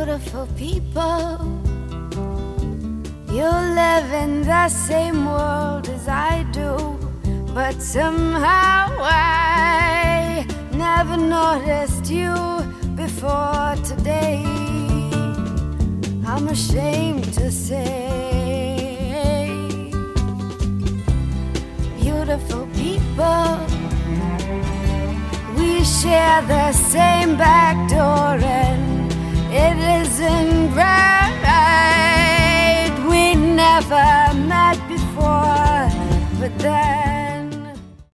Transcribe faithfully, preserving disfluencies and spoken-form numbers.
beautiful people. You live in the same world as I do, but somehow I never noticed you before today. I'm ashamed to say, beautiful people, we share the same back door and it isn't right. We never met before, but that